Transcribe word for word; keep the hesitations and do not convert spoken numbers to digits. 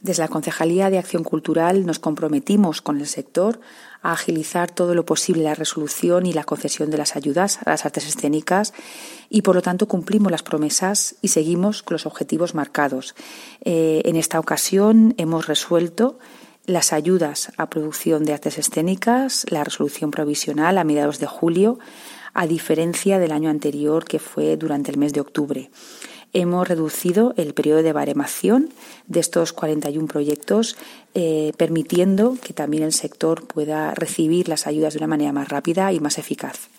Desde la Concejalía de Acción Cultural nos comprometimos con el sector a agilizar todo lo posible la resolución y la concesión de las ayudas a las artes escénicas y, por lo tanto, cumplimos las promesas y seguimos con los objetivos marcados. Eh, en esta ocasión hemos resuelto las ayudas a producción de artes escénicas, la resolución provisional a mediados de julio, a diferencia del año anterior, que fue durante el mes de octubre. Hemos reducido el periodo de baremación de estos cuarenta y uno proyectos, eh, permitiendo que también el sector pueda recibir las ayudas de una manera más rápida y más eficaz.